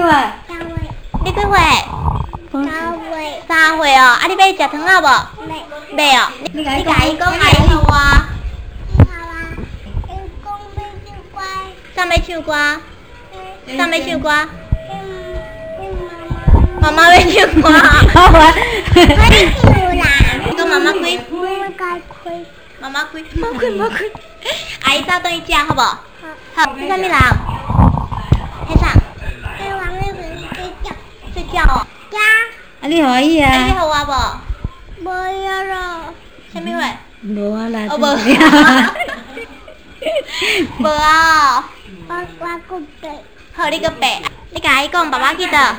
岁？ 你几岁？3岁哦。啊，你要食糖仔无？袂哦。你甲伊讲阿姨好我。啥要唱歌？啥要唱歌？妈妈要唱歌。你讲妈妈开。妈妈开。阿姨早等伊食好无？好。你啥物人？迄啥？睡觉哦。 啊，你互伊啊？ 啊，你互我无？ 无呀咯， 啥物货？ 无啊啦。 哦，无。无啊。 我个背， 好，你个白。你甲伊讲爸爸去倒？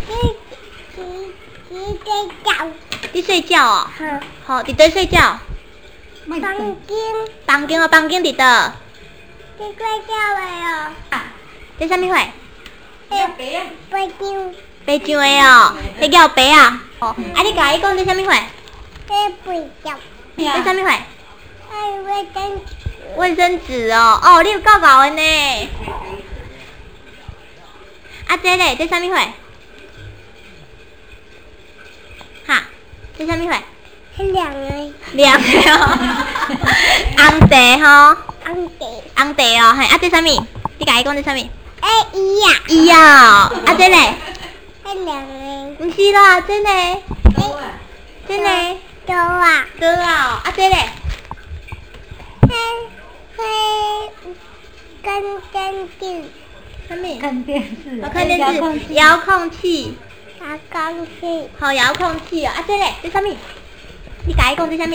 你睡觉哦。好，伫倒睡觉？ 房间， 房间哦，房间伫倒？ 你睡觉未哦？ 这啥物货？ 白张， 白酱的哦，迄叫白啊。哦，啊，你甲伊讲这啥物货？ 白张， 这啥物货？ 卫生卫生纸哦，哦，你有够够的呢。啊，这咧，这啥物货？哈，这啥物货？ 很凉的， 凉的哦。红茶吼。 红茶， 红茶哦，嘿，啊，这啥物？你甲伊讲这啥物？ 伊呀， 伊啊，啊，这咧？ 很凉的， 毋是啦，这咧？这咧？ 多啊， 倒啊，啊，这咧？ 跟电视， 啥物？ 看电视。 我看电视，遥控器。 遥控器， 好，遥控器哦，啊，这咧？这啥物？你甲伊讲这啥物？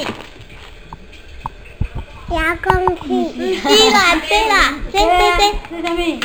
遥控器， 毋是啦，这啦，这。 这啥物？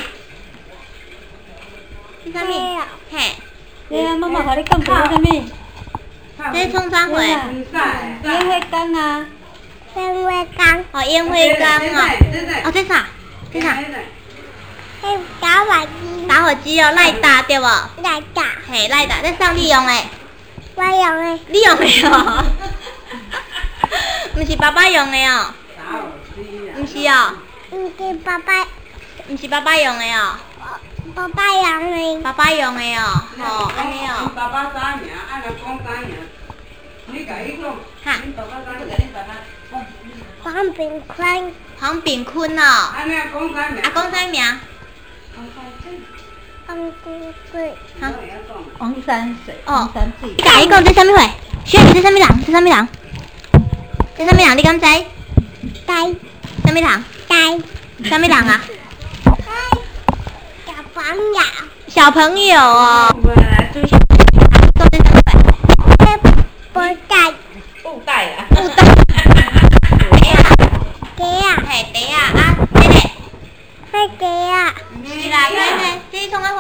这啥物？嘿， 对啊，妈妈甲你讲过啥物？ 这创啥货？ 烟火缸啊。 烟灰缸， 哦，烟灰缸哦。哦，这啥？这啥？ 打火机， 打火机哦，赖打对无？ 来打， 嘿，赖打，这上你用诶。 我用的， 你用的哦。毋是爸爸用的哦。毋是哦。 唔是爸爸， 毋是爸爸用的哦。 爸爸用的， 爸爸用的哦，吼，安尼哦。 爸爸啥名？按照讲啥名？你甲伊讲。 哈。 你爸爸啥名？你爸爸。 黄炳坤， 黄炳坤哦。 安尼讲啥名？ 啊，讲啥名？ 黄炳坤， 哈。 王山水。 哦王山水。 甲伊讲这啥物货？雪儿，这啥物人？这啥物人？这啥物人？你敢知？ 呆啥物人？ 呆， 啥物人啊？ 小朋友， 小朋友哦。 我来做讲这啥物货？ 不呆， 布袋啦。 布袋。 给啊， 嘿，茶啊，啊，这咧？ 快给啊， 毋是啦，这是创啥货？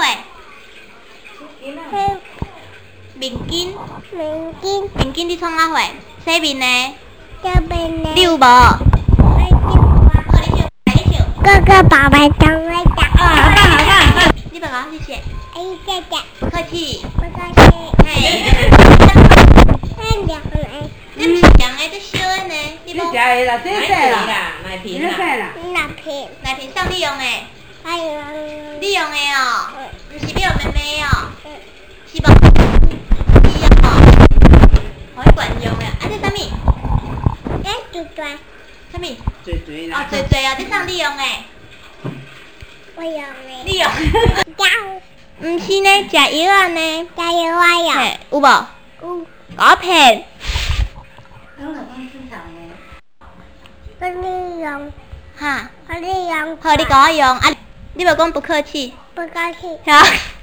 快面巾。 明金， 面巾你创啥货？洗面的。 这边呢， 你有无？ 快点吧， 好，你唱，来你唱。 哥哥爸爸等我打， 好棒好棒。你爸爸谢谢。 哎，姐姐， 不客气。 不客气， 嘿。 太凉了， 这不是凉的，这烧的呢。你你无？ 食的啦，这奶说啦， 啦，奶瓶你说啦。 啦。 那片， 奶瓶上你用的。 还有， 你用的哦。毋是要妹妹哦。 嗯， 是无？是哦。好管用的。啊，这啥物？ 哎，对对， 啥物？ 嘴啦。 哦，嘴嘴哦，这上你用的。 我有呢， 你用。 加毋是呢，食药啊呢。 加油我有， 嘿，有无？我骗。 我利用， 哈。 我利用， 好，你甲我用啊！你无讲不客气。 不客气， 好。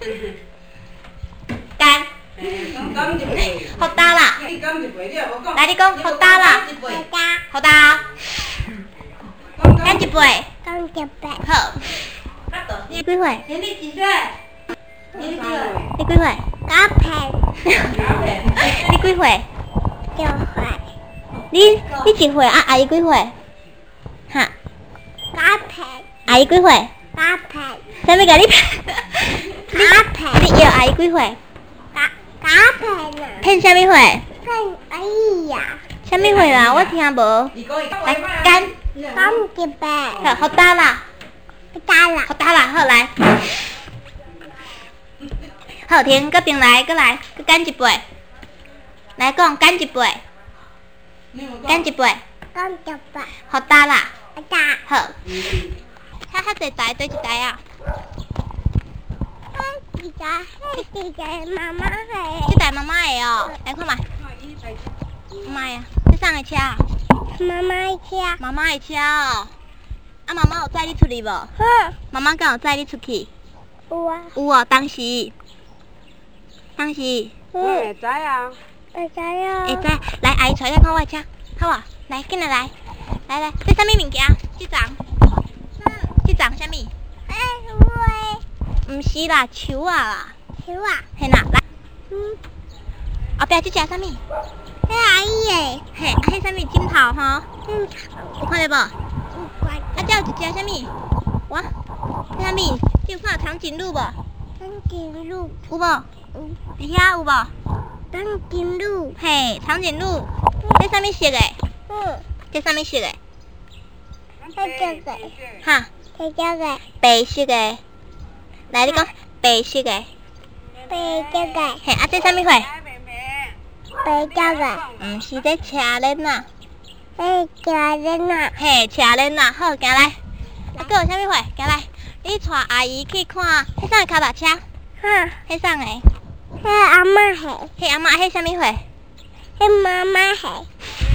干。 讲一杯。 好大啦。 你讲一杯，你也无讲。 来，你讲好大啦。 大家好大。干一杯。 刚结拜， 好。你几岁？ 你几岁？你几岁？ 你几岁？ 加片， 你几岁？ 就会， 你几岁啊？阿姨几岁？哈？ 加片， 阿姨几岁？ 加片， 啥物甲你？ 加片， 你要阿姨几岁？ 加片啊， 骗啥物岁？ 看，哎呀， 啥物岁啊？我听无。来干。 刚结拜， 好，好大啦。 不加了， 好大啦，好来。 好听，搁平来，搁来，搁干一杯。来讲干一杯，干一杯， 干一杯， 好大啦。 大， 好。遐侪台对一台啊？ 一台，一台妈妈的， 这台妈妈的哦，来看嘛。妈呀，这啥个车啊？ 妈妈的车， 妈妈的车哦。啊，妈妈有载你出去无？ 哼， 妈妈敢有载你出去？ 有啊， 有哦，当时。 我会知啊。 会知啊， 会知，来阿姨带你看我的车，好无？来，紧来来，来，这啥物物件？这丛？这丛啥物？ 会， 毋是啦，树啊啦。 树啊， 嘿啦，来。后壁这只啥物？ 这阿姨的， 嘿，啊，迄啥物枕头吼？有看到无？ 有关， 啊，这有一只啥物？哇，这啥物？这有看到长颈鹿无？ 长颈鹿， 有无？伫遐有无？ 长颈鹿， 嘿，长颈鹿。这啥物色的？这啥物色的？ 这个， 哈？ 这个， 白色的。来，你讲白色的。 这个， 嘿，啊，这啥物货？ 这个， 毋是这车轮呐。 这人啊， 嘿，车轮呐。好，行来。啊，搁有啥物货？行来。你带阿姨去看迄啥脚踏车？ 哈， 迄啥个？ 这阿妈的， 迄阿嬷迄啥物货？ 这妈妈的，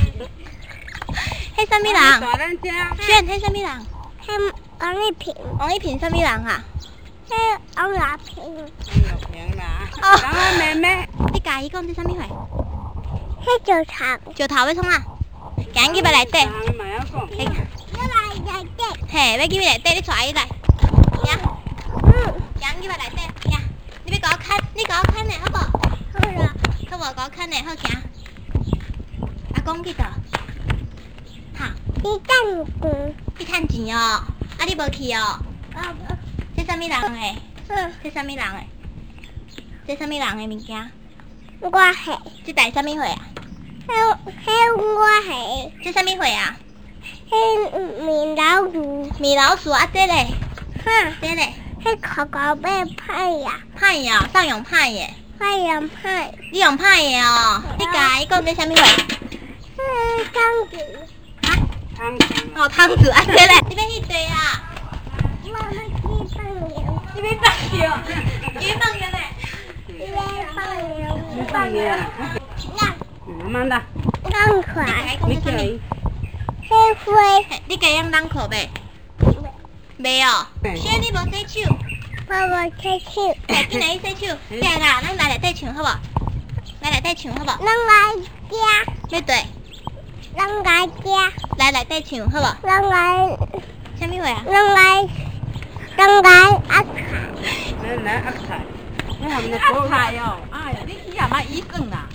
迄啥物人？ 大人家。 选迄啥物人？ 这王一平， 王一平啥物人啊？ 这王亚平， 平啦。 哦然后妹妹。 你甲伊讲这啥物货？ 这就长， 石头要创啊？行入来内底。 人嘛要讲。 嘿， 来这， 嘿，要入去内底，你带伊来。行，行入来内底，行。你要甲我牵，你甲我牵呢，好无？ 好了， 好无？甲我牵呢，好行。阿公去倒？哈， 你等等， 去趁钱哦。啊，你无去哦？这啥物人诶？这啥物人诶？这啥物人诶物件？ 我係， 这台啥物货啊？ 我係， 这啥物货啊？ 米老鼠， 米老鼠啊，这嘞， 哈， 这嘞， 狗狗被拍呀， 拍呀，上用拍耶。 拍呀拍， 你用拍的哦？你甲伊讲这啥物货？ 汤子， 汤匙。 哦，汤匙啊，这嘞，你要去地啊？ 妈妈去放牛， 你要放药？你要放药嘞？ 你放牛， 放嘢啦。慢慢啦。 刚快， 你叫伊。 黑灰， 你家养人口袂？袂哦。轩，你无洗手？ 爸爸开手， 来，进来去洗手。来啦，咱来内底唱好无？来内底唱好无？ 人来家， 要对， 人来家， 来内底唱好无？ 人来， 啥物货啊？ 人来阿来阿菜。你係咪阿菜哦，哎呀，你去阿媽醫生啦。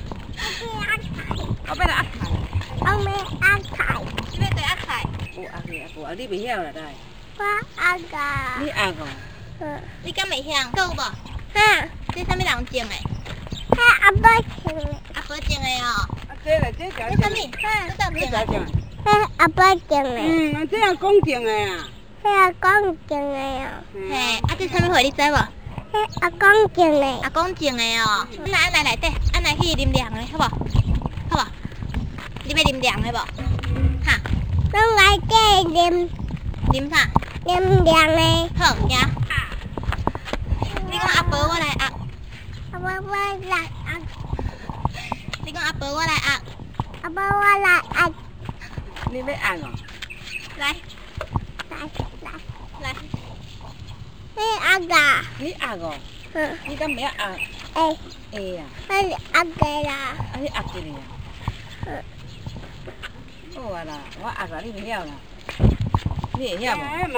我俾你阿菜。 我沒阿菜， 你要對阿菜？ 有阿嘅阿婆，你未曉啦，大。 我阿個， 你阿個。 你敢袂曉？夠無？ 哈， 這啥物人種的？ 阿伯請的， 阿婆種的哦。 啊，這啦，這這啥物？這啥你種的？ 咋講？ 阿伯請的， 這樣講正嘅啊。 阿公請的呀， 嘿，啊，這啥物貨你知無？ 阿公請的， 阿公種的哦。咱來內底，咱來去啉涼的，好無？好無？你要啉涼的無？哈？ 人來這啉啉啥？ 涼的， 好，行。你講阿婆我來壓， 阿伯我來阿， 你講阿婆我來壓， 阿伯我來阿， 你要阿個？ 來來， 來， 你阿個， 你阿個？ 嗯， 你敢唔要阿誒， A 啊？ 你阿個啦， 啊，你阿嘅你啊？好啊啦，我阿個你未曉啦？你會曉無？